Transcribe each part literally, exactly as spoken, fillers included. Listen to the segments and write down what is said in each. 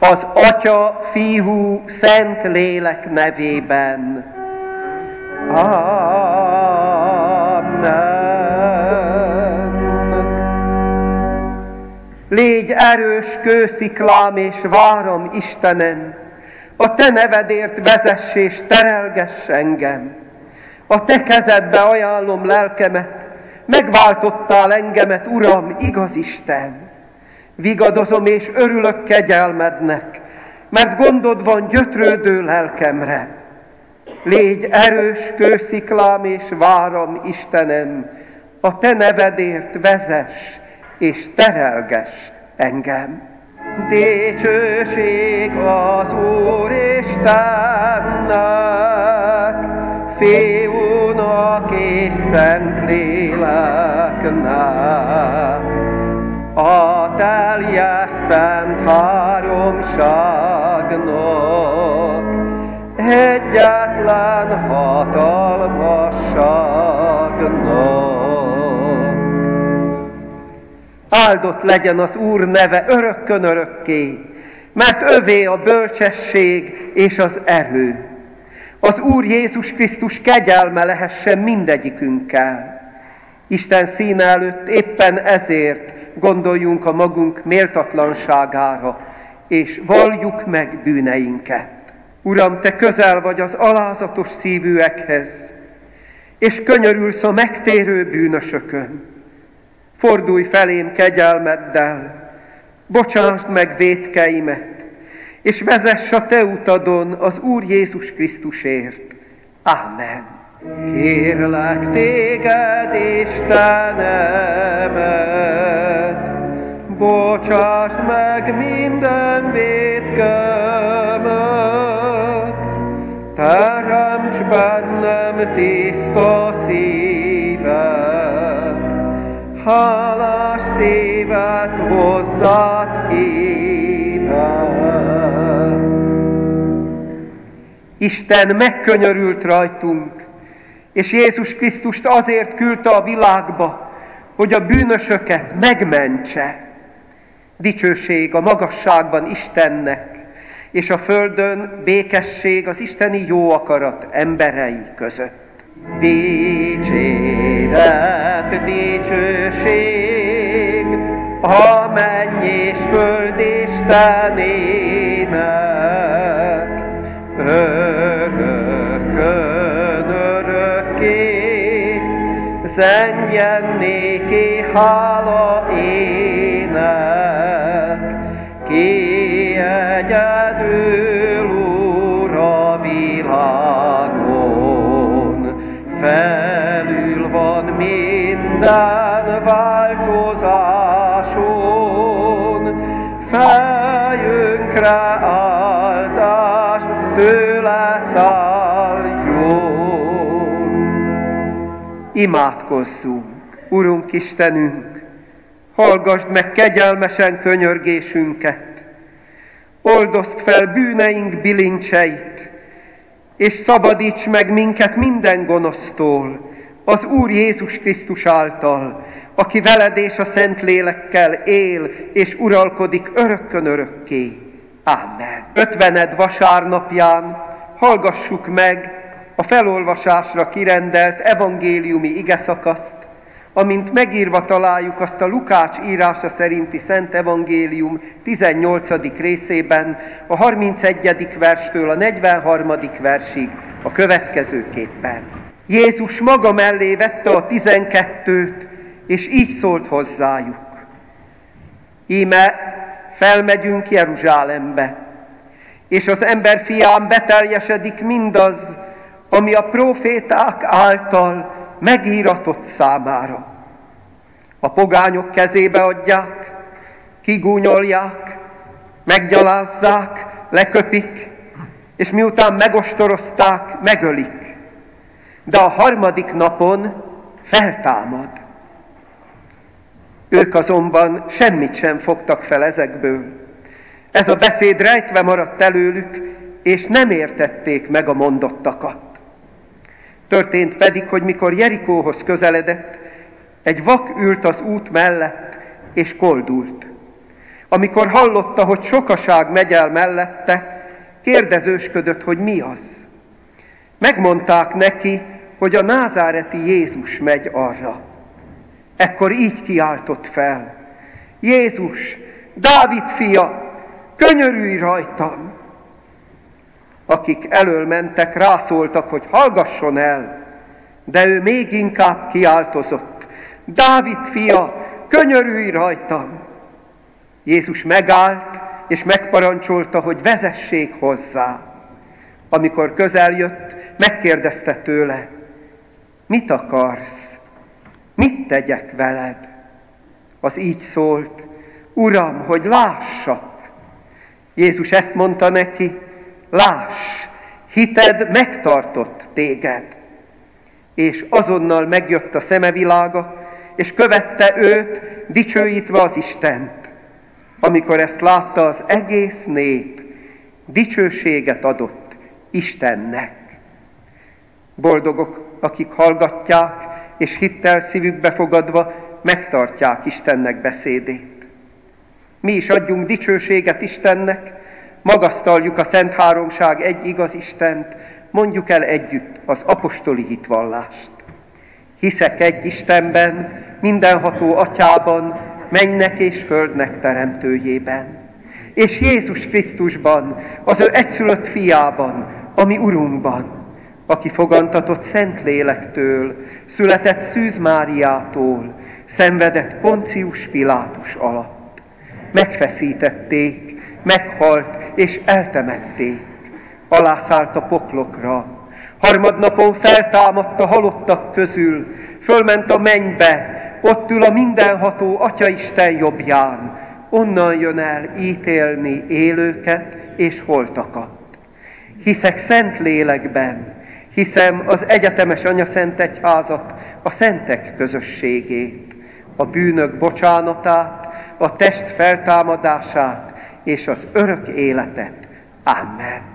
az Atya, Fiú, Szent Lélek nevében. Amen. Légy erős kősziklám és váram, Istenem, a te nevedért vezess és terelgess engem. A te kezedbe ajánlom lelkemet, megváltottál engemet, Uram, igaz Isten. Vigadozom és örülök kegyelmednek, mert gondod van gyötrődő lelkemre. Légy erős kősziklám és váram, Istenem, a te nevedért vezess és terelgess engem. Dicsőség az Úr Istennek, Fiúnak és Szent Léleknek, a teljes szent háromságnak, egyetlen hatalmasságnak. Áldott legyen az Úr neve örökkön örökké, mert övé a bölcsesség és az erő. Az Úr Jézus Krisztus kegyelme lehessen mindegyikünkkel. Isten színe előtt éppen ezért gondoljunk a magunk méltatlanságára, és valljuk meg bűneinket. Uram, te közel vagy az alázatos szívűekhez, és könyörülsz a megtérő bűnösökön. Fordulj felém kegyelmeddel, bocsásd meg vétkeimet, és vezess a te utadon az Úr Jézus Krisztusért. Ámen. Kérlek téged, Istenemet, bocsásd meg minden vétkemet, teremts bennem tiszta szívet, hálás szívet hozzád hívet. Isten megkönyörült rajtunk, és Jézus Krisztust azért küldte a világba, hogy a bűnösöket megmentse. Dicsőség a magasságban Istennek, és a földön békesség az isteni jó akarat emberei között. Dicséret, dicsőség a menny és föld Istenének, örökkön örökké, zengjen néki hála ének, ki egyedül Úr a világon, felül van minden változáson, fejünkre áldás tőle szálljon. Imádkozzunk! Urunk Istenünk, hallgasd meg kegyelmesen könyörgésünket, oldozd fel bűneink bilincseit, és szabadíts meg minket minden gonosztól, az Úr Jézus Krisztus által, aki veled és a Szentlélekkel él és uralkodik örökkön örökké. Ámen. Ötvened vasárnapján hallgassuk meg a felolvasásra kirendelt evangéliumi igeszakaszt, amint megírva találjuk azt a Lukács írása szerinti Szent Evangélium tizennyolcadik részében, a harmincegyedik verstől a negyvenharmadik versig a következőképpen. Jézus maga mellé vette a tizenkettőt, és így szólt hozzájuk. Íme felmegyünk Jeruzsálembe, és az emberfián beteljesedik mindaz, ami a próféták által megíratott számára. A pogányok kezébe adják, kigúnyolják, meggyalázzák, leköpik, és miután megostorozták, megölik. De a harmadik napon feltámad. Ők azonban semmit sem fogtak fel ezekből. Ez a beszéd rejtve maradt előlük, és nem értették meg a mondottakat. Történt pedig, hogy mikor Jerikóhoz közeledett, egy vak ült az út mellett, és koldult. Amikor hallotta, hogy sokaság megy el mellette, kérdezősködött, hogy mi az. Megmondták neki, hogy a názáreti Jézus megy arra. Ekkor így kiáltott fel: Jézus, Dávid fia, könyörülj rajtam! Akik elől mentek, rászóltak, hogy hallgasson el, de ő még inkább kiáltozott: Dávid fia, könyörülj rajtam! Jézus megállt, és megparancsolta, hogy vezessék hozzá. Amikor közel jött, megkérdezte tőle: mit akarsz? Mit tegyek veled? Az így szólt: Uram, hogy lássak. Jézus ezt mondta neki: láss, hited megtartott téged. És azonnal megjött a szemevilága, és követte őt, dicsőítve az Istent. Amikor ezt látta az egész nép, dicsőséget adott Istennek. Boldogok, akik hallgatják, és hittel szívükbe fogadva megtartják Istennek beszédét. Mi is adjunk dicsőséget Istennek, magasztaljuk a Szent Háromság egy igaz Istent, mondjuk el együtt az apostoli hitvallást. Hiszek egy Istenben, mindenható Atyában, mennek és földnek teremtőjében, és Jézus Krisztusban, az ő egyszülött fiában, a mi Urunkban, aki fogantatott Szentlélektől, született Szűz Máriától, szenvedett Poncius Pilátus alatt. Megfeszítették, meghalt és eltemették, alászállt a poklokra, harmadnapon feltámadt a halottak közül, fölment a mennybe, ott ül a mindenható Atyaisten jobbján, onnan jön el ítélni élőket és holtakat. Hiszek szent lélekben, hiszem az egyetemes Anyaszent Egyházat, a szentek közösségét, a bűnök bocsánatát, a test feltámadását és az örök életet. Amen.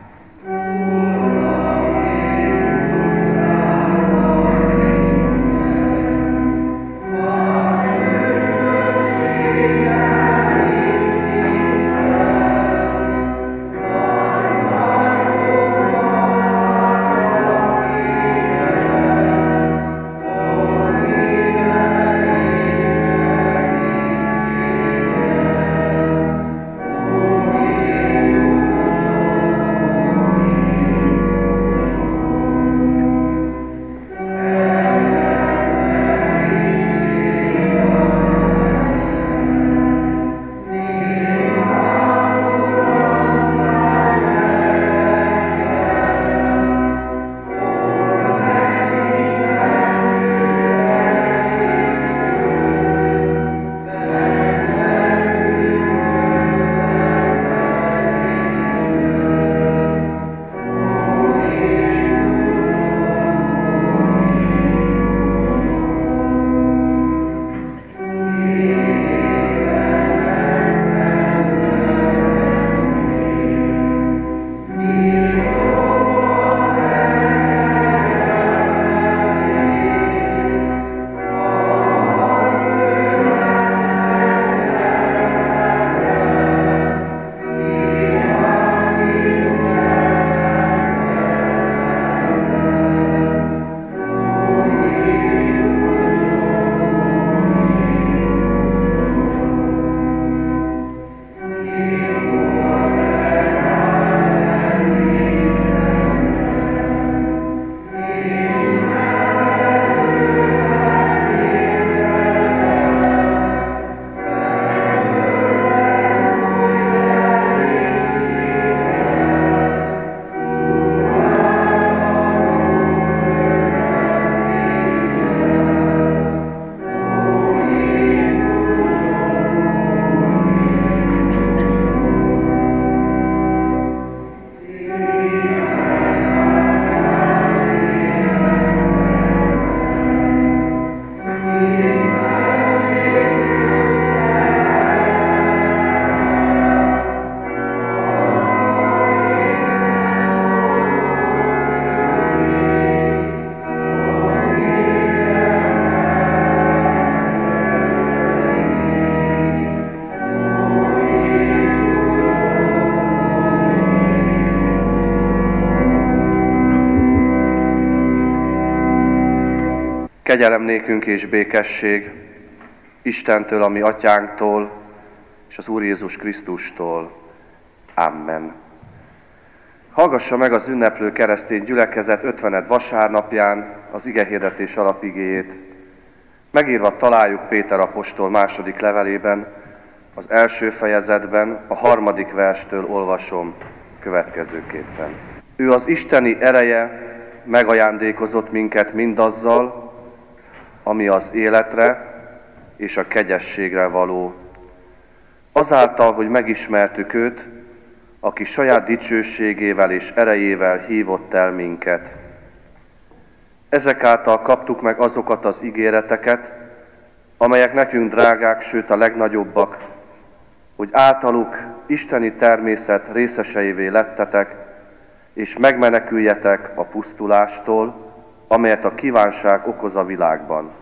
Kegyelem nékünk és békesség Istentől, a mi atyánktól, és az Úr Jézus Krisztustól. Amen. Hallgassa meg az ünneplő keresztény gyülekezet ötvened vasárnapján az igehirdetés alapigéjét. Megírva találjuk Péter apostol második levelében, az első fejezetben, a harmadik verstől olvasom következőképpen. Ő az isteni ereje megajándékozott minket mindazzal, ami az életre és a kegyességre való. Azáltal, hogy megismertük őt, aki saját dicsőségével és erejével hívott el minket. Ezek által kaptuk meg azokat az ígéreteket, amelyek nekünk drágák, sőt a legnagyobbak, hogy általuk isteni természet részeseivé lettetek, és megmeneküljetek a pusztulástól, amelyet a kívánság okoz a világban.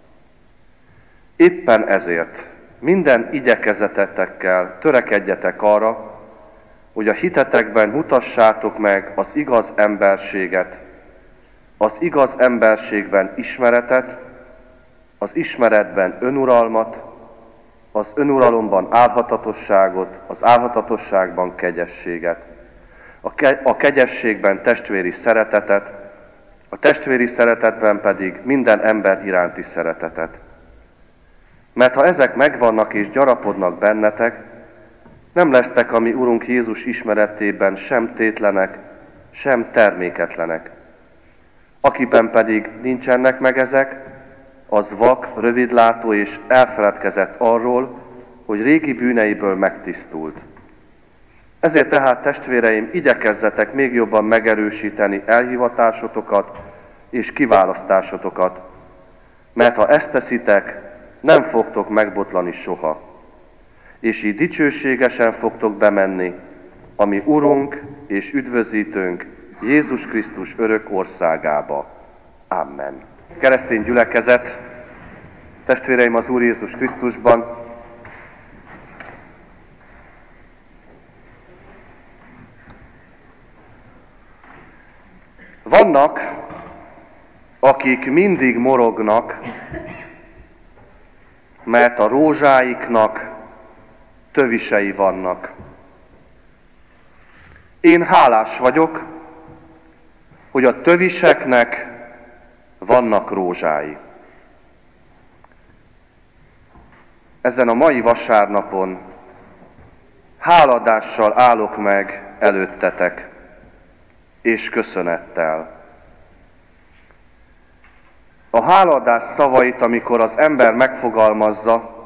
Éppen ezért minden igyekezetetekkel törekedjetek arra, hogy a hitetekben mutassátok meg az igaz emberséget, az igaz emberségben ismeretet, az ismeretben önuralmat, az önuralomban álhatatosságot, az álhatatosságban kegyességet, a, ke- a kegyességben testvéri szeretetet, a testvéri szeretetben pedig minden ember iránti szeretetet. Mert ha ezek megvannak és gyarapodnak bennetek, nem lesztek a mi Urunk Jézus ismeretében sem tétlenek, sem terméketlenek. Akiben pedig nincsenek meg ezek, az vak, rövidlátó és elfeledkezett arról, hogy régi bűneiből megtisztult. Ezért tehát, testvéreim, igyekezzetek még jobban megerősíteni elhivatásotokat és kiválasztásotokat, mert ha ezt teszitek, nem fogtok megbotlani soha, és így dicsőségesen fogtok bemenni a mi Urunk és Üdvözítőnk Jézus Krisztus örök országába. Amen. Keresztény gyülekezet, testvéreim az Úr Jézus Krisztusban, vannak, akik mindig morognak, mert a rózsáiknak tövisei vannak. Én hálás vagyok, hogy a töviseknek vannak rózsái. Ezen a mai vasárnapon háladással állok meg előttetek, és köszönettel. A háladás szavait, amikor az ember megfogalmazza,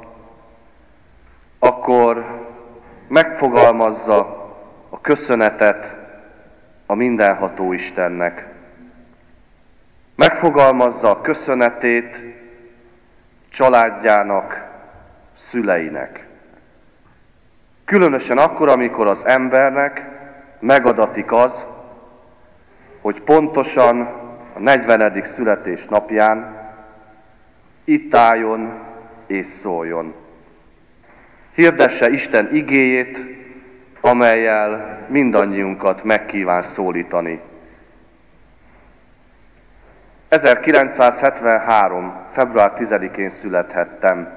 akkor megfogalmazza a köszönetet a mindenható Istennek. Megfogalmazza a köszönetét családjának, szüleinek. Különösen akkor, amikor az embernek megadatik az, hogy pontosan a negyvenedik születésnapján itt álljon és szóljon. Hirdesse Isten igéjét, amellyel mindannyiunkat megkíván szólítani. ezerkilencszázhetvenhárom. február tizedikén születhettem.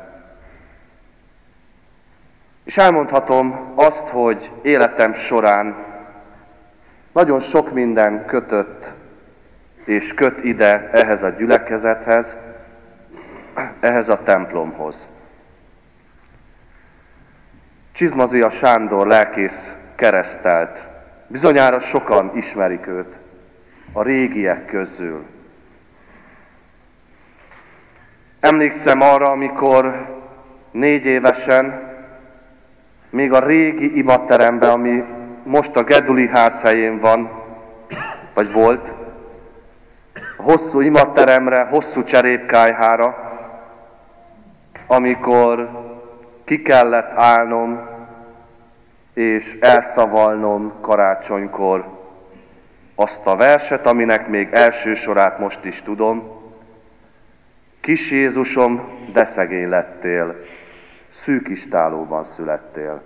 És elmondhatom azt, hogy életem során nagyon sok minden kötött és köt ide ehhez a gyülekezethez, ehhez a templomhoz. Csizmazia Sándor lelkész keresztelt. Bizonyára sokan ismerik őt a régiek közül. Emlékszem arra, amikor négy évesen, még a régi imateremben, ami most a Geduli ház helyén van, vagy volt, a hosszú imateremre, hosszú cserépkályhára, amikor ki kellett állnom és elszavalnom karácsonykor azt a verset, aminek még első sorát most is tudom. Kis Jézusom, de szegény lettél, szűk istállóban születtél.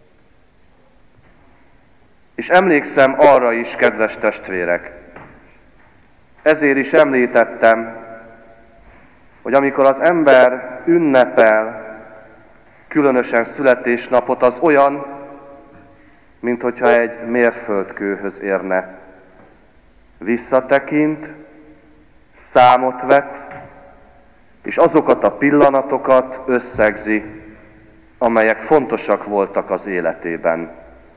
És emlékszem arra is, kedves testvérek, ezért is említettem, hogy amikor az ember ünnepel, különösen születésnapot, az olyan, mint hogyha egy mérföldkőhöz érne. Visszatekint, számot vet, és azokat a pillanatokat összegzi, amelyek fontosak voltak az életében.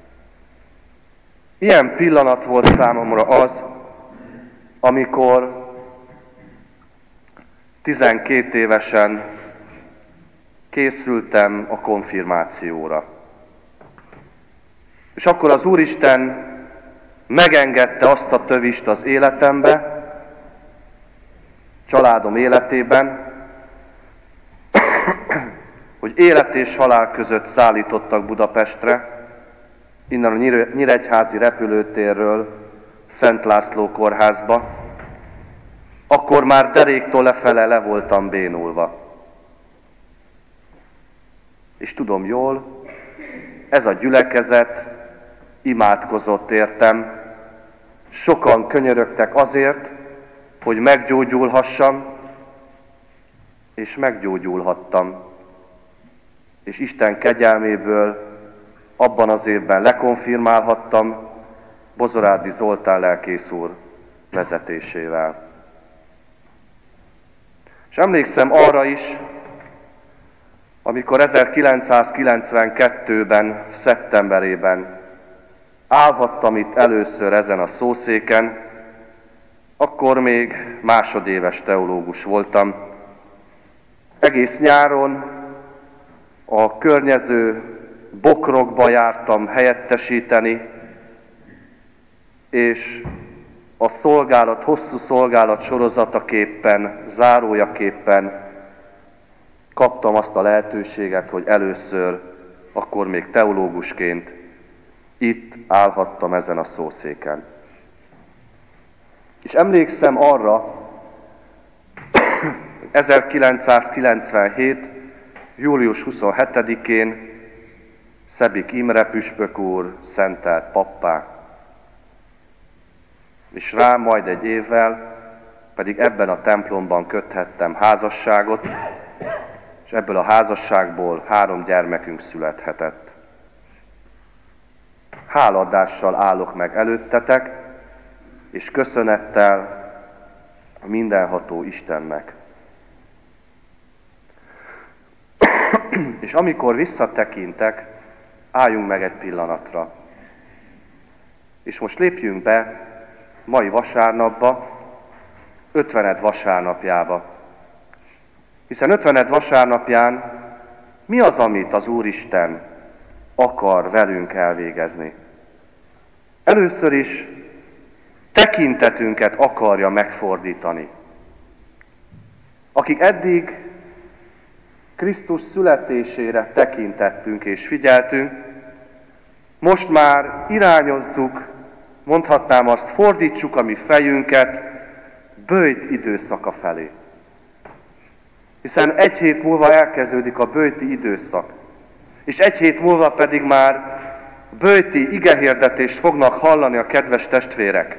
Ilyen pillanat volt számomra az, amikor tizenkét évesen készültem a konfirmációra. És akkor az Úristen megengedte azt a tövist az életembe, családom életében, hogy élet és halál között szállítottak Budapestre, innen a Nyíregyházi repülőtérről Szent László kórházba. Akkor már deréktól lefele le voltam bénulva. És tudom jól, ez a gyülekezet imádkozott értem, sokan könyörögtek azért, hogy meggyógyulhassam, és meggyógyulhattam. És Isten kegyelméből abban az évben lekonfirmálhattam Bozorádi Zoltán lelkész úr vezetésével. És emlékszem arra is, amikor ezerkilencszázkilencvenkettőben, szeptemberében állhattam itt először ezen a szószéken, akkor még másodéves teológus voltam. Egész nyáron a környező bokrokba jártam helyettesíteni, és a szolgálat, hosszú szolgálat sorozataképpen, zárójaképpen kaptam azt a lehetőséget, hogy először, akkor még teológusként itt állhattam ezen a szószéken. És emlékszem arra, ezerkilencszázkilencvenhét. július huszonhetedikén Szebik Imre püspök úr szentelt pappá, és rá majd egy évvel pedig ebben a templomban köthettem házasságot, és ebből a házasságból három gyermekünk születhetett. Hálaadással állok meg előttetek, és köszönettel a mindenható Istennek. És amikor visszatekintek, álljunk meg egy pillanatra. És most lépjünk be mai vasárnapba, ötvened vasárnapjába. Hiszen ötvened vasárnapján mi az, amit az Úristen akar velünk elvégezni? Először is tekintetünket akarja megfordítani. Akik eddig Krisztus születésére tekintettünk és figyeltünk, most már irányozzuk, mondhatnám azt, fordítsuk a mi fejünket böjt időszaka felé. Hiszen egy hét múlva elkezdődik a böjti időszak, és egy hét múlva pedig már böjti igehirdetést fognak hallani a kedves testvérek.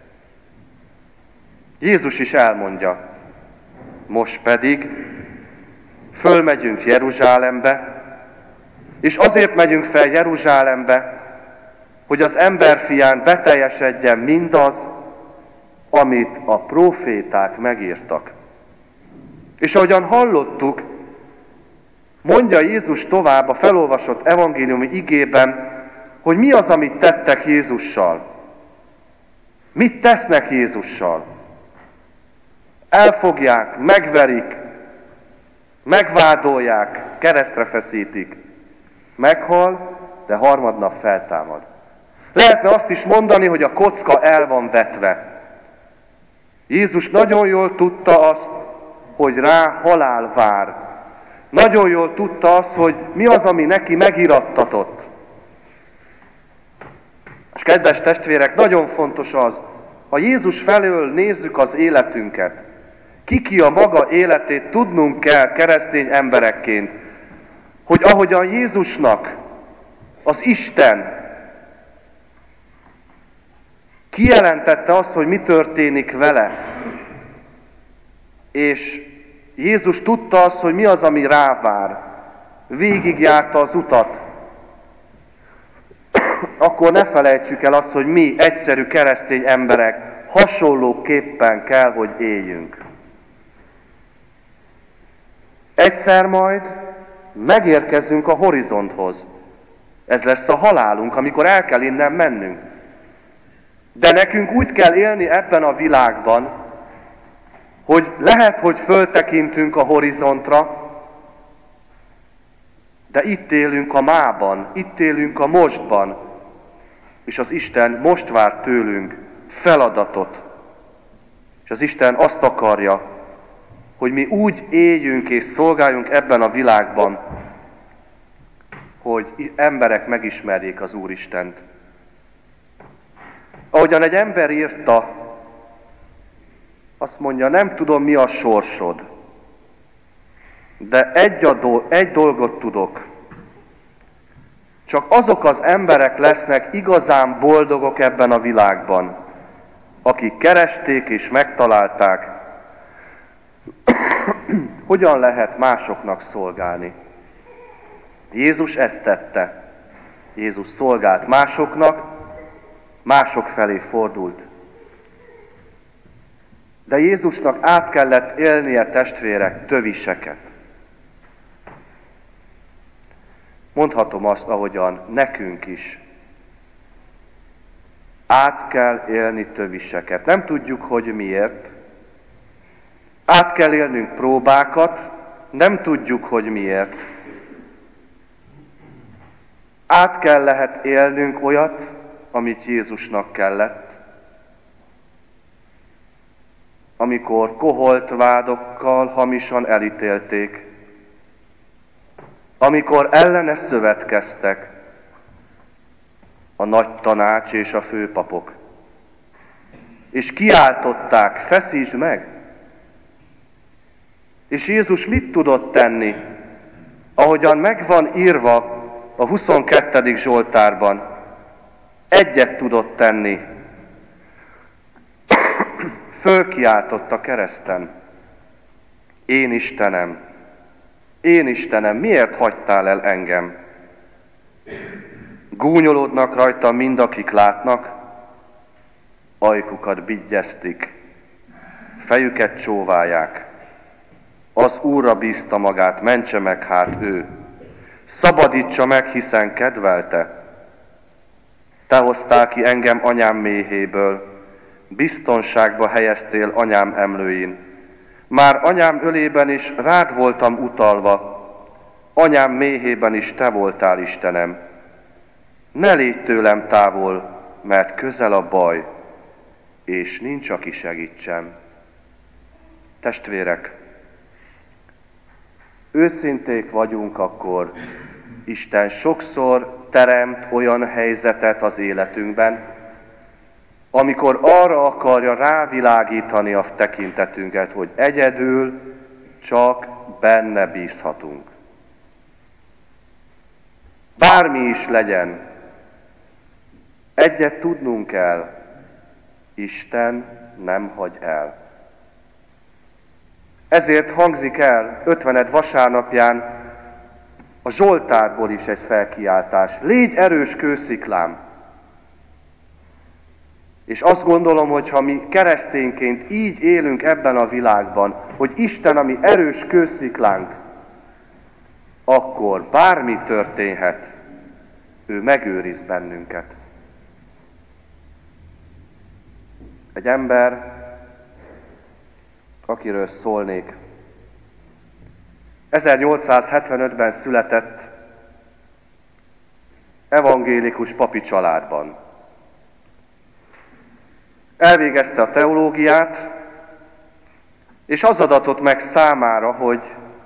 Jézus is elmondja, most pedig fölmegyünk Jeruzsálembe, és azért megyünk fel Jeruzsálembe, hogy az emberfián beteljesedjen mindaz, amit a próféták megírtak. És ahogyan hallottuk, mondja Jézus tovább a felolvasott evangéliumi igében, hogy mi az, amit tettek Jézussal. Mit tesznek Jézussal? Elfogják, megverik, megvádolják, keresztre feszítik. Meghal, de harmadnap feltámad. Lehetne azt is mondani, hogy a kocka el van vetve. Jézus nagyon jól tudta azt, hogy rá halál vár. Nagyon jól tudta azt, hogy mi az, ami neki megirattatott. És kedves testvérek, nagyon fontos az, ha Jézus felől nézzük az életünket, ki-ki a maga életét tudnunk kell keresztény emberekként, hogy ahogyan Jézusnak az Isten kijelentette azt, hogy mi történik vele, és Jézus tudta azt, hogy mi az, ami rávár. Végigjárta az utat. Akkor ne felejtsük el azt, hogy mi, egyszerű keresztény emberek, hasonlóképpen kell, hogy éljünk. Egyszer majd megérkezünk a horizonthoz. Ez lesz a halálunk, amikor el kell innen mennünk. De nekünk úgy kell élni ebben a világban, hogy lehet, hogy föltekintünk a horizontra, de itt élünk a mában, itt élünk a mostban, és az Isten most vár tőlünk feladatot. És az Isten azt akarja, hogy mi úgy éljünk és szolgáljunk ebben a világban, hogy emberek megismerjék az Úristent. Ahogyan egy ember írta, azt mondja, nem tudom, mi a sorsod, de egy, a do- egy dolgot tudok. Csak azok az emberek lesznek igazán boldogok ebben a világban, akik keresték és megtalálták, hogyan lehet másoknak szolgálni. Jézus ezt tette. Jézus szolgált másoknak, mások felé fordult. De Jézusnak át kellett élnie, testvérek, töviseket. Mondhatom azt, ahogyan nekünk is. Át kell élni töviseket. Nem tudjuk, hogy miért. Át kell élnünk próbákat, nem tudjuk, hogy miért. Át kell lehet élnünk olyat, amit Jézusnak kellett. Amikor koholt vádokkal hamisan elítélték, amikor ellene szövetkeztek a nagy tanács és a főpapok, és kiáltották, feszítsd meg! És Jézus mit tudott tenni? Ahogyan megvan írva a huszonkettedik Zsoltárban, egyet tudott tenni. Fölkiáltott a kereszten. Én Istenem, én Istenem, miért hagytál el engem? Gúnyolódnak rajta mind, akik látnak, ajkukat bigyeztik, fejüket csóválják. Az Úrra bízta magát, mentse meg hát ő. Szabadítsa meg, hiszen kedvelte. Te hoztál ki engem anyám méhéből, biztonságba helyeztél anyám emlőin. Már anyám ölében is rád voltam utalva, anyám méhében is te voltál, Istenem. Ne légy tőlem távol, mert közel a baj, és nincs, aki segítsem. Testvérek, őszinték vagyunk, akkor Isten sokszor teremt olyan helyzetet az életünkben, amikor arra akarja rávilágítani a tekintetünket, hogy egyedül csak benne bízhatunk. Bármi is legyen, egyet tudnunk kell, Isten nem hagy el. Ezért hangzik el ötvened vasárnapján a Zsoltárból is egy felkiáltás. Légy erős kősziklám! És azt gondolom, hogy ha mi keresztényként így élünk ebben a világban, hogy Isten a mi erős kősziklánk, akkor bármi történhet, ő megőriz bennünket. Egy ember, akiről szólnék, ezernyolcszázhetvenötben született evangélikus papi családban. Elvégezte a teológiát, és az adatott meg számára, hogy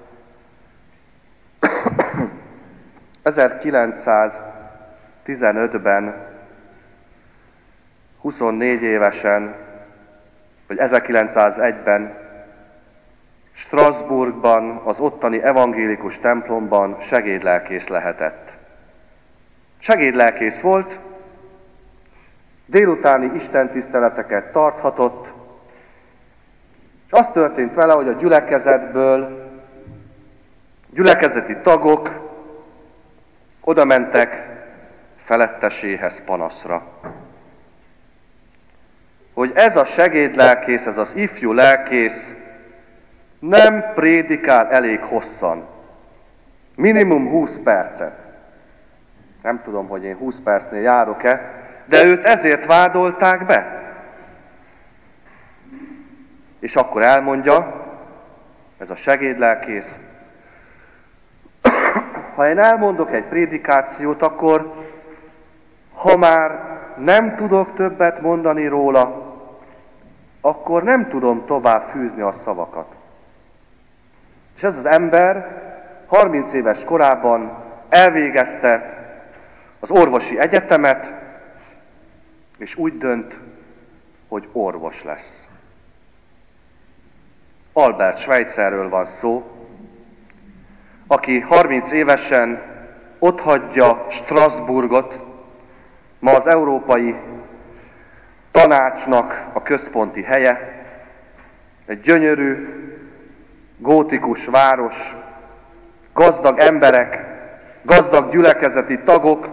ezerkilencszáztizenötben, huszonnégy évesen, vagy ezerkilencszázegyben Strasbourgban, az ottani evangélikus templomban segédlelkész lehetett. Segédlelkész volt, délutáni istentiszteleteket tarthatott, és az történt vele, hogy a gyülekezetből gyülekezeti tagok oda mentek feletteséhez panaszra. Hogy ez a segédlelkész, ez az ifjú lelkész nem prédikál elég hosszan. Minimum húsz percet. Nem tudom, hogy én húsz percnél járok-e, de őt ezért vádolták be. És akkor elmondja, ez a segédlelkész, ha én elmondok egy prédikációt, akkor ha már nem tudok többet mondani róla, akkor nem tudom tovább fűzni a szavakat. És ez az ember harminc éves korában elvégezte az orvosi egyetemet, és úgy dönt, hogy orvos lesz. Albert Schweitzerről van szó, aki harminc évesen otthagyja Strasbourgot, ma az Európai Tanácsnak a központi helye, egy gyönyörű, gótikus város, gazdag emberek, gazdag gyülekezeti tagok,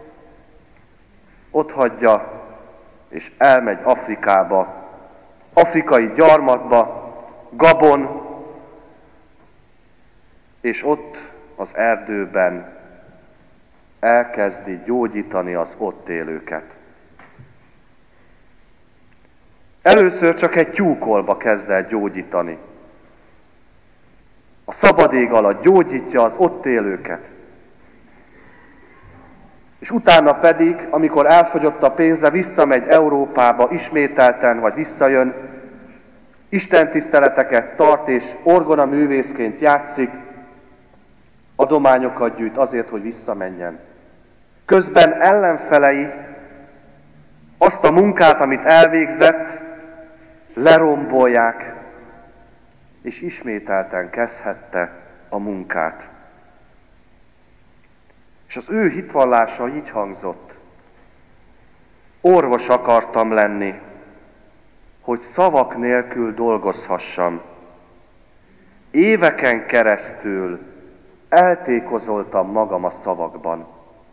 otthagyja és elmegy Afrikába, afrikai gyarmatba, Gabon, és ott az erdőben elkezdi gyógyítani az ott élőket. Először csak egy tyúkolba kezd el gyógyítani. A szabad ég alatt gyógyítja az ott élőket. És utána pedig, amikor elfogyott a pénze, visszamegy Európába ismételten, vagy visszajön, istentiszteleteket tart, és orgona művészként játszik, adományokat gyűjt azért, hogy visszamenjen. Közben ellenfelei azt a munkát, amit elvégzett, lerombolják, és ismételten kezdhette a munkát. És az ő hitvallása így hangzott: orvos akartam lenni, hogy szavak nélkül dolgozhassam. Éveken keresztül eltékozoltam magam a szavakban.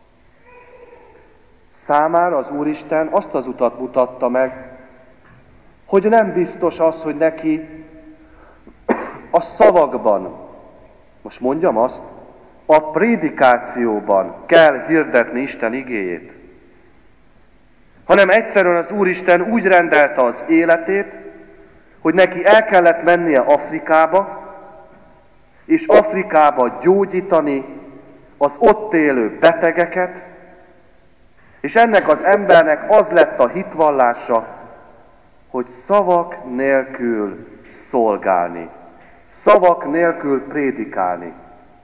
Számára az Úristen azt az utat mutatta meg, hogy nem biztos az, hogy neki a szavakban, most mondjam azt, a prédikációban kell hirdetni Isten igéjét, hanem egyszerűen az Úristen úgy rendelte az életét, hogy neki el kellett mennie Afrikába, és Afrikába gyógyítani az ott élő betegeket, és ennek az embernek az lett a hitvallása, hogy szavak nélkül szolgálni, szavak nélkül prédikálni.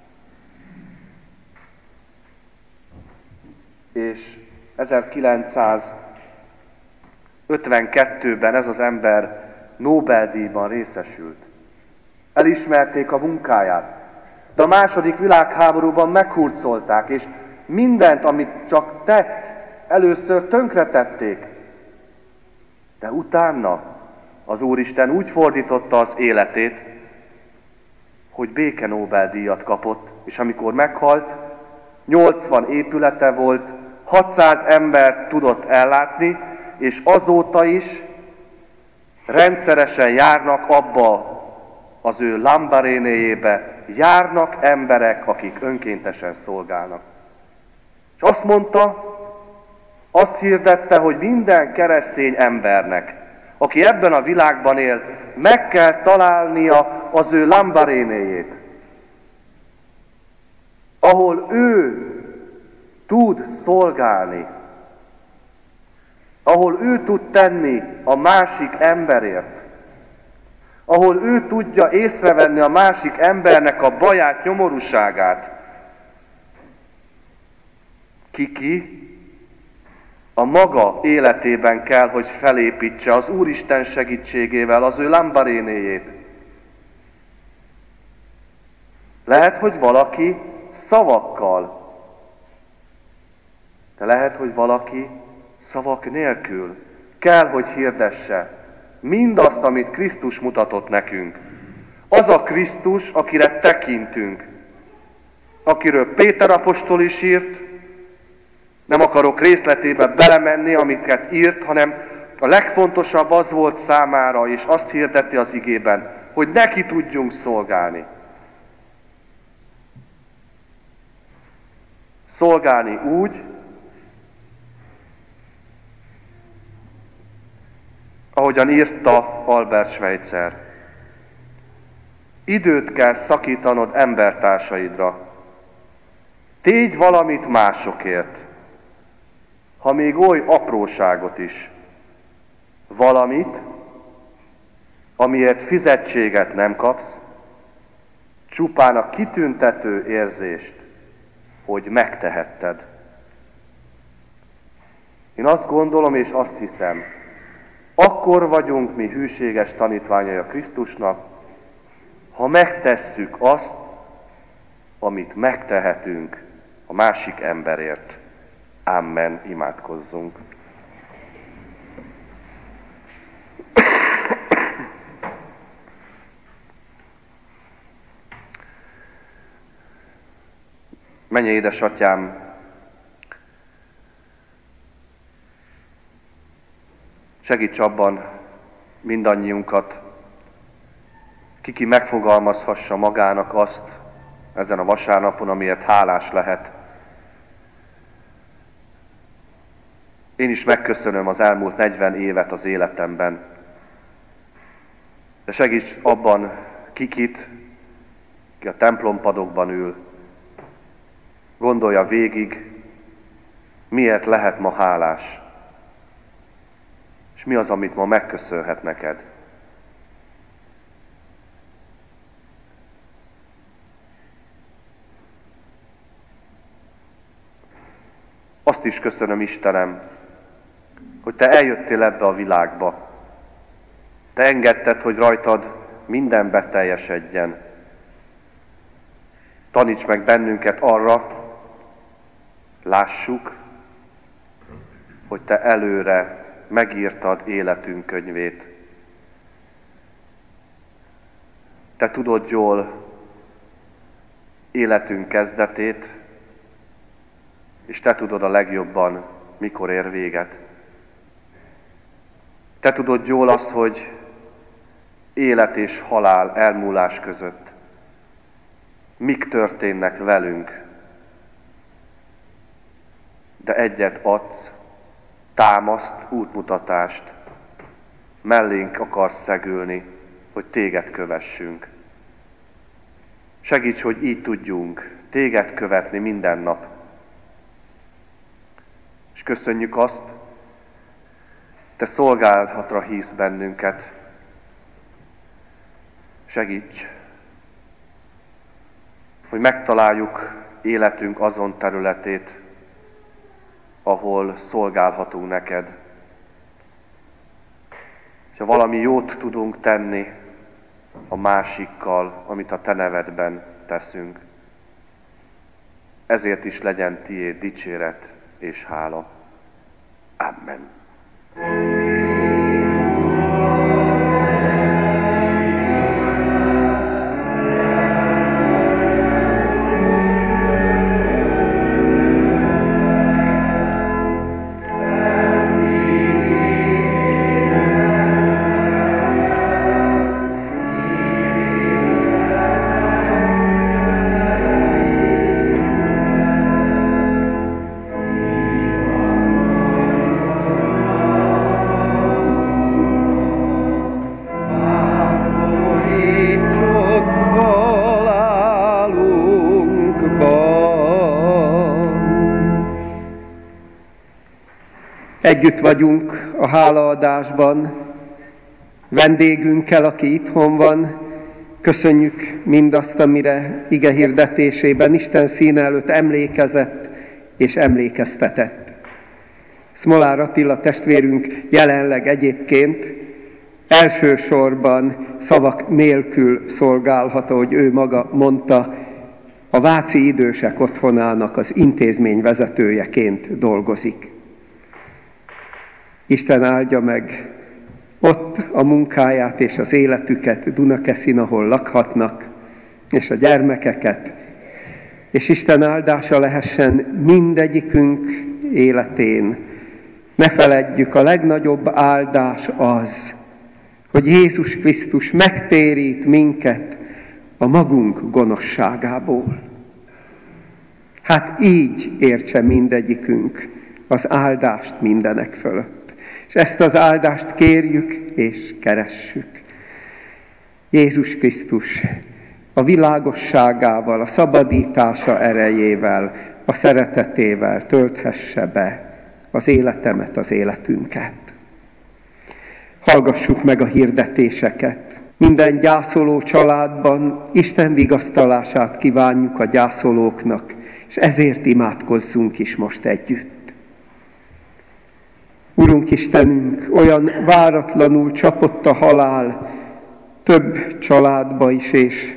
És ezerkilencszázötvenkettőben ez az ember Nobel-díjban részesült. Elismerték a munkáját, de a második világháborúban meghurcolták, és mindent, amit csak tett, először tönkretették. De utána az Úristen úgy fordította az életét, hogy béke Nobel-díjat kapott, és amikor meghalt, nyolcvan épülete volt, hatszáz embert tudott ellátni, és azóta is rendszeresen járnak abba az ő Lambarénéjébe, járnak emberek, akik önkéntesen szolgálnak. És azt mondta, azt hirdette, hogy minden keresztény embernek, aki ebben a világban él, meg kell találnia az ő Lambarénéjét, ahol ő tud szolgálni, ahol ő tud tenni a másik emberért, ahol ő tudja észrevenni a másik embernek a baját, nyomorúságát. Ki-ki a maga életében kell, hogy felépítse az Úristen segítségével az ő Lambarénéjét. Lehet, hogy valaki szavakkal, de lehet, hogy valaki szavak nélkül kell, hogy hirdesse mindazt, amit Krisztus mutatott nekünk. Az a Krisztus, akire tekintünk, akiről Péter apostol is írt, nem akarok részletébe belemenni, amiket írt, hanem a legfontosabb az volt számára, és azt hirdeti az igében, hogy neki tudjunk szolgálni. Szolgálni úgy, ahogyan írta Albert Schweitzer. Időt kell szakítanod embertársaidra. Tégy valamit másokért, ha még oly apróságot is. Valamit, amiért fizetséget nem kapsz, csupán a kitüntető érzést, hogy megtehetted. Én azt gondolom és azt hiszem, akkor vagyunk mi hűséges tanítványai a Krisztusnak, ha megtesszük azt, amit megtehetünk a másik emberért. Amen, imádkozzunk. Menje, édesatyám, segíts abban mindannyiunkat, kiki megfogalmazhassa magának azt ezen a vasárnapon, amiért hálás lehet. Én is megköszönöm az elmúlt negyven évet az életemben, de segíts abban kikit, ki a templompadokban ül, gondolja végig, miért lehet ma hálás, és mi az, amit ma megköszönhet neked. Azt is köszönöm, Istenem, hogy Te eljöttél ebbe a világba. Te engedted, hogy rajtad minden beteljesedjen. Taníts meg bennünket arra, lássuk, hogy Te előre megírtad életünk könyvét. Te tudod jól életünk kezdetét, és Te tudod a legjobban, mikor ér véget. Te tudod jól azt, hogy élet és halál elmúlás között mik történnek velünk. De egyet adsz, támaszt, útmutatást, mellénk akarsz szegülni, hogy Téged kövessünk. Segíts, hogy így tudjunk Téged követni minden nap. És köszönjük azt, Te szolgálatra hívsz bennünket. Segíts, hogy megtaláljuk életünk azon területét, ahol szolgálhatunk neked. És ha valami jót tudunk tenni a másikkal, amit a Te nevedben teszünk, ezért is legyen Tiéd dicséret és hála. Amen. Együtt vagyunk a hálaadásban, vendégünkkel, aki itthon van. Köszönjük mindazt, amire ige hirdetésében Isten színe előtt emlékezett és emlékeztetett. Szmolár Attila testvérünk jelenleg egyébként elsősorban szavak nélkül szolgálhat, ahogy ő maga mondta, a Váci Idősek Otthonának az intézmény vezetőjeként dolgozik. Isten áldja meg ott a munkáját és az életüket Dunakeszin, ahol lakhatnak, és a gyermekeket, és Isten áldása lehessen mindegyikünk életén. Ne feledjük, a legnagyobb áldás az, hogy Jézus Krisztus megtérít minket a magunk gonoszságából. Hát így értse mindegyikünk az áldást mindenek fölött. És ezt az áldást kérjük és keressük. Jézus Krisztus a világosságával, a szabadítása erejével, a szeretetével tölthesse be az életemet, az életünket. Hallgassuk meg a hirdetéseket. Minden gyászoló családban Isten vigasztalását kívánjuk a gyászolóknak, és ezért imádkozzunk is most együtt. Urunk Istenünk, olyan váratlanul csapott a halál több családba is, és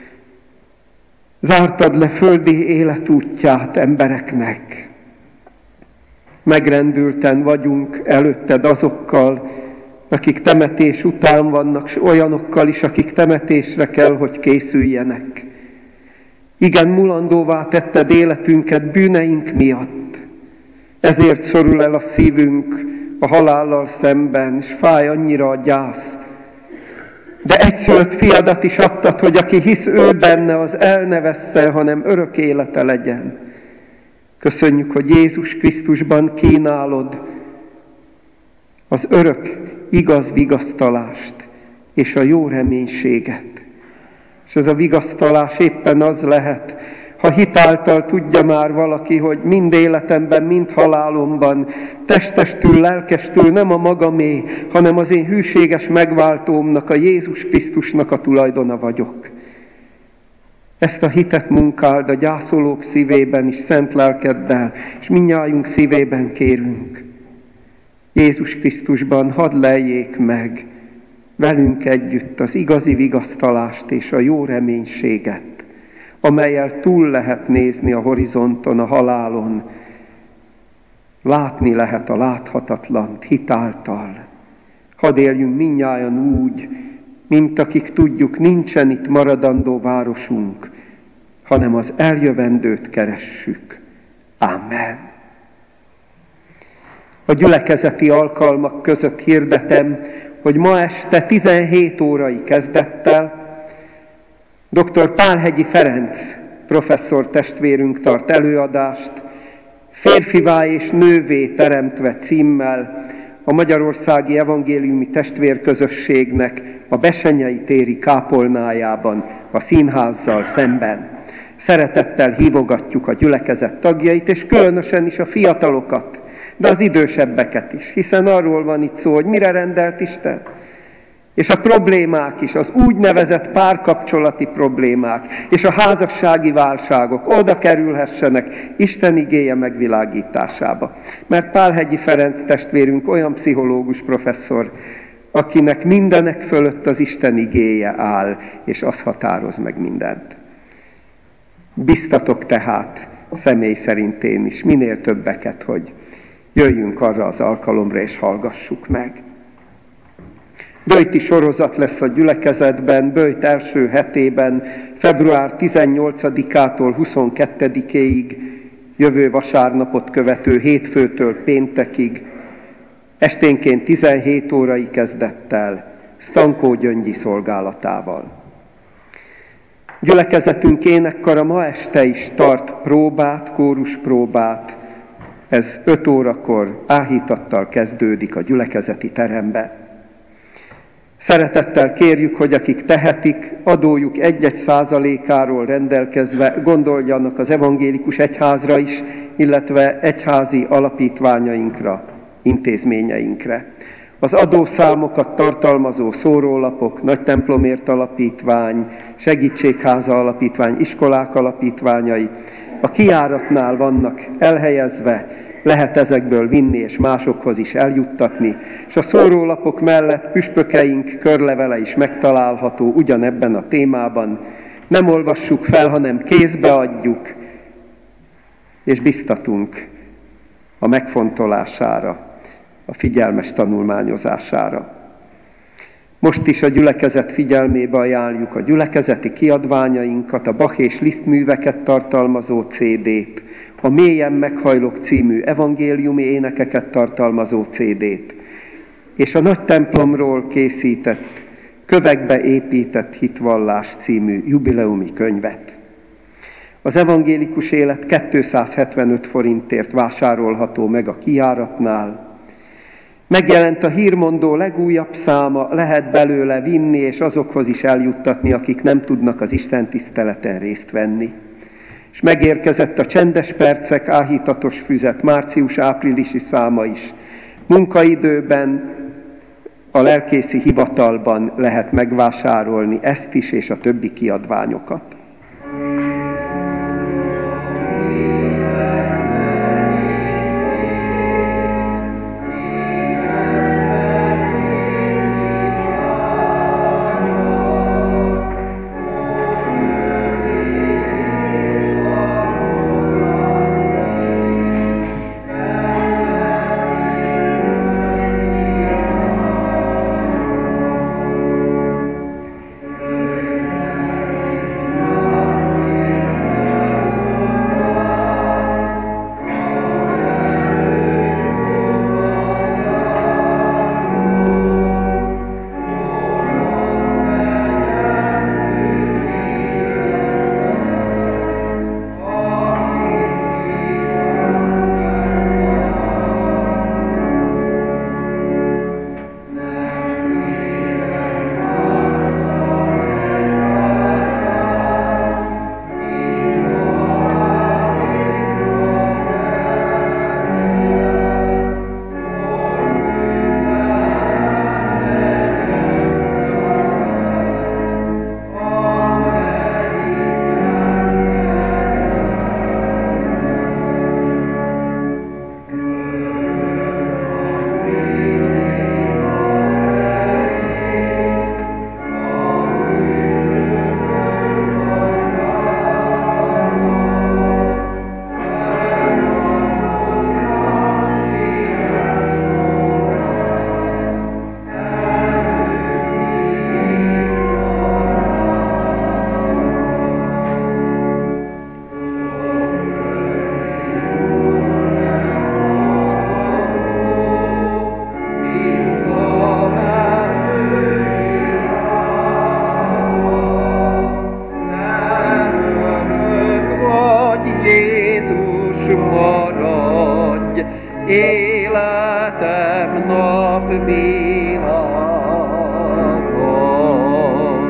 zártad le földi életútját embereknek. Megrendülten vagyunk előtted azokkal, akik temetés után vannak, s olyanokkal is, akik temetésre kell, hogy készüljenek. Igen, mulandóvá tetted életünket bűneink miatt. Ezért szorul el a szívünk a halállal szemben, és fáj annyira a gyász. De egyszülött fiadat is adtad, hogy aki hisz ő benne, az el ne vesszen, hanem örök élete legyen. Köszönjük, hogy Jézus Krisztusban kínálod az örök, igaz vigasztalást és a jó reménységet. És ez a vigasztalás éppen az lehet, ha hitáltal tudja már valaki, hogy mind életemben, mind halálomban, testestül, lelkestül nem a magamé, hanem az én hűséges megváltómnak, a Jézus Krisztusnak a tulajdona vagyok. Ezt a hitet munkáld a gyászolók szívében is szent lelkeddel, és mindnyájunk szívében kérünk. Jézus Krisztusban hadd leljék meg velünk együtt az igazi vigasztalást és a jó reménységet, amellyel túl lehet nézni a horizonton, a halálon. Látni lehet a láthatatlant hitáltal. Hadd éljünk mindnyájan úgy, mint akik tudjuk, nincsen itt maradandó városunk, hanem az eljövendőt keressük. Amen. A gyülekezeti alkalmak között hirdetem, hogy ma este tizenhét órai kezdettel dr. Pálhegyi Ferenc professzor testvérünk tart előadást, Férfivá és nővé teremtve címmel a Magyarországi Evangéliumi Testvérközösségnek a Besenyei téri kápolnájában, a színházzal szemben. Szeretettel hívogatjuk a gyülekezet tagjait, és különösen is a fiatalokat, de az idősebbeket is, hiszen arról van itt szó, hogy mire rendelt Isten. És a problémák is, az úgynevezett párkapcsolati problémák, és a házassági válságok oda kerülhessenek Isten igéje megvilágításába. Mert Pálhegyi Ferenc testvérünk olyan pszichológus professzor, akinek mindenek fölött az Isten igéje áll, és az határoz meg mindent. Biztatok tehát személy szerint én is minél többeket, hogy jöjjünk arra az alkalomra, és hallgassuk meg. Böjti sorozat lesz a gyülekezetben, Böjt első hetében, február tizennyolcadikától huszonkettedikéig, jövő vasárnapot követő hétfőtől péntekig, esténként tizenhét órai kezdettel, Stankó Gyöngyi szolgálatával. Gyülekezetünk énekkara ma este is tart próbát, kóruspróbát. Ez öt órakor áhítattal kezdődik a gyülekezeti teremben. Szeretettel kérjük, hogy akik tehetik, adójuk egy-egy százalékáról rendelkezve gondoljanak az evangélikus egyházra is, illetve egyházi alapítványainkra, intézményeinkre. Az adószámokat tartalmazó szórólapok, Nagy Templomért Alapítvány, Segítségháza Alapítvány, iskolák alapítványai a kijáratnál vannak elhelyezve, lehet ezekből vinni és másokhoz is eljuttatni, és a szórólapok mellett püspökeink körlevele is megtalálható ugyanebben a témában. Nem olvassuk fel, hanem kézbe adjuk, és biztatunk a megfontolására, a figyelmes tanulmányozására. Most is a gyülekezet figyelmébe ajánljuk a gyülekezeti kiadványainkat, a Bach és Liszt műveket tartalmazó cé dét, a Mélyen meghajlok című evangéliumi énekeket tartalmazó cé dét, és a nagy templomról készített, kövekbe épített hitvallás című jubileumi könyvet. Az evangélikus élet kétszázhetvenöt forintért vásárolható meg a kijáratnál. Megjelent a hírmondó legújabb száma, lehet belőle vinni, és azokhoz is eljuttatni, akik nem tudnak az Isten tiszteleten részt venni. És megérkezett a Csendes percek áhítatos füzet március-áprilisi száma is. Munkaidőben, a lelkészi hivatalban lehet megvásárolni ezt is, és a többi kiadványokat. életem napvilágon.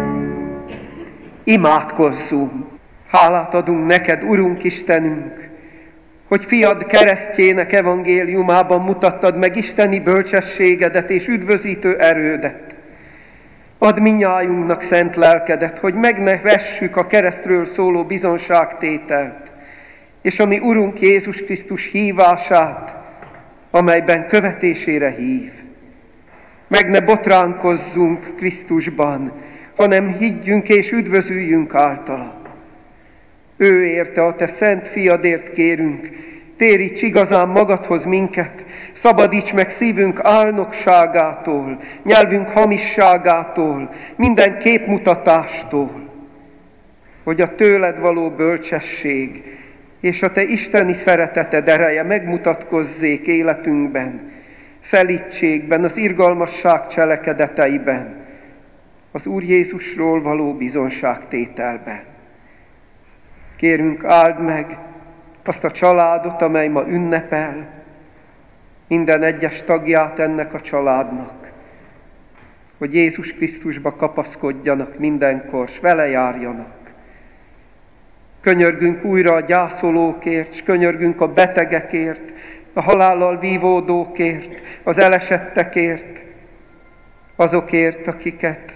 Imádkozzunk! Hálát adunk neked, Urunk Istenünk, hogy fiad keresztjének evangéliumában mutattad meg isteni bölcsességedet és üdvözítő erődet. Add minnyájunknak szent lelkedet, hogy meg ne vessük a keresztről szóló bizonságtételt, és a mi Urunk Jézus Krisztus hívását, amelyben követésére hív. Meg ne botránkozzunk Krisztusban, hanem higgyünk és üdvözüljünk általa. Ő érte, a te szent fiadért kérünk, téríts igazán magadhoz minket, szabadíts meg szívünk álnokságától, nyelvünk hamisságától, minden képmutatástól, hogy a tőled való bölcsesség és a te isteni szereteted ereje megmutatkozzék életünkben, szelídségben, az irgalmasság cselekedeteiben, az Úr Jézusról való bizonságtételben. Kérünk, áld meg azt a családot, amely ma ünnepel, minden egyes tagját ennek a családnak, hogy Jézus Krisztusba kapaszkodjanak mindenkor, s vele járjanak. Könyörgünk újra a gyászolókért, s könyörgünk a betegekért, a halállal vívódókért, az elesettekért, azokért, akiket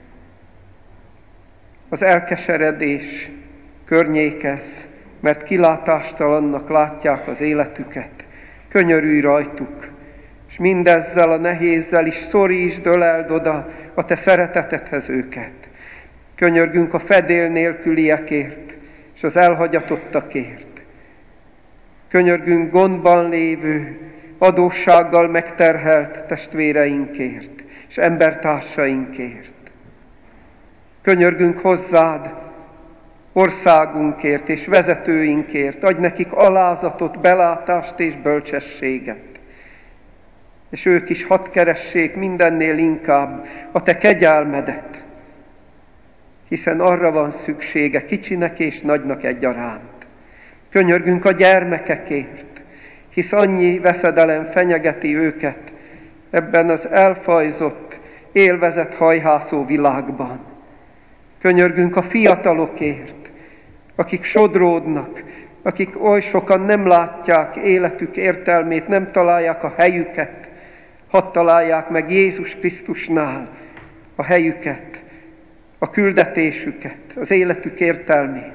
az elkeseredés környékez, mert kilátástalannak látják az életüket. Könyörülj rajtuk, és mindezzel a nehézzel is szorítsd, öleld oda a te szeretetedhez őket. Könyörgünk a fedél nélküliekért, és az elhagyatottakért. Könyörgünk gondban lévő, adóssággal megterhelt testvéreinkért, és embertársainkért. Könyörgünk hozzád, országunkért és vezetőinkért, adj nekik alázatot, belátást és bölcsességet. És ők is hadd keressék mindennél inkább a te kegyelmedet, hiszen arra van szüksége kicsinek és nagynak egyaránt. Könyörgünk a gyermekekért, hisz annyi veszedelem fenyegeti őket ebben az elfajzott, élvezet hajhászó világban. Könyörgünk a fiatalokért, akik sodródnak, akik oly sokan nem látják életük értelmét, nem találják a helyüket, hadd találják meg Jézus Krisztusnál a helyüket, a küldetésüket, az életük értelmét.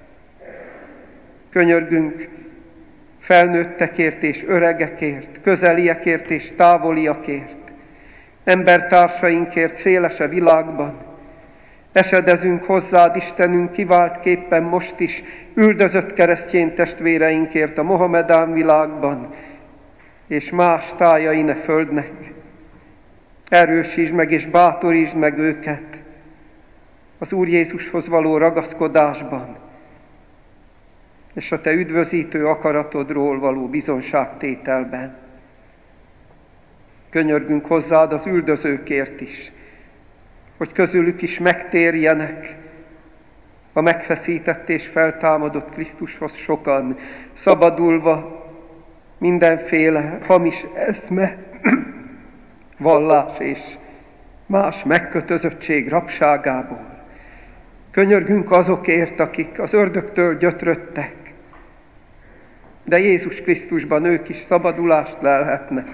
Könyörgünk felnőttekért és öregekért, közeliekért és távoliakért, embertársainkért szélese világban. Esedezünk hozzád, Istenünk, kiváltképpen most is üldözött keresztény testvéreinkért a mohamedán világban, és más tájain a földnek. Erősítsd meg és bátorítsd meg őket az Úr Jézushoz való ragaszkodásban, és a te üdvözítő akaratodról való bizonságtételben. Könyörgünk hozzád az üldözőkért is, hogy közülük is megtérjenek a megfeszített és feltámadott Krisztushoz sokan, szabadulva mindenféle hamis eszme, vallás és más megkötözöttség rabságából. Könyörgünk azokért, akik az ördögtől gyötröttek, de Jézus Krisztusban ők is szabadulást lelhetnek.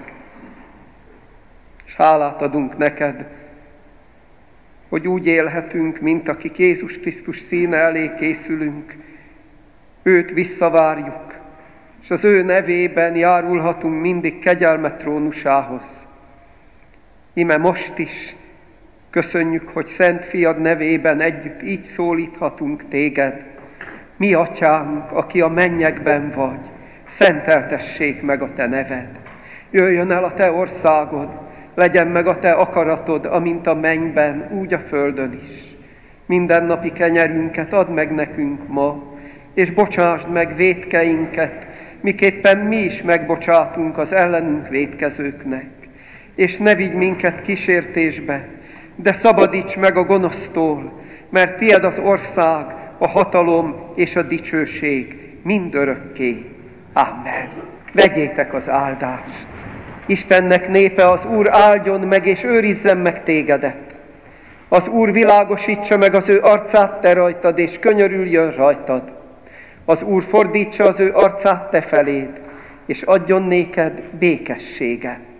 És hálát adunk neked, hogy úgy élhetünk, mint akik Jézus Krisztus színe elé készülünk. Őt visszavárjuk, és az ő nevében járulhatunk mindig kegyelme trónusához. Ime most is köszönjük, hogy Szent Fiad nevében együtt így szólíthatunk téged. Mi atyánk, aki a mennyekben vagy, szenteltessék meg a te neved. Jöjjön el a te országod, legyen meg a te akaratod, amint a mennyben, úgy a földön is. Mindennapi kenyerünket add meg nekünk ma, és bocsásd meg vétkeinket, miképpen mi is megbocsátunk az ellenünk vétkezőknek. És ne vigy minket kísértésbe, de szabadíts meg a gonosztól, mert tied az ország, a hatalom és a dicsőség mindörökké. Amen. Vegyétek az áldást. Istennek népe, az Úr áldjon meg és őrizzen meg tégedet. Az Úr világosítsa meg az ő arcát te rajtad, és könyörüljön rajtad. Az Úr fordítsa az ő arcát te feléd, és adjon néked békességet.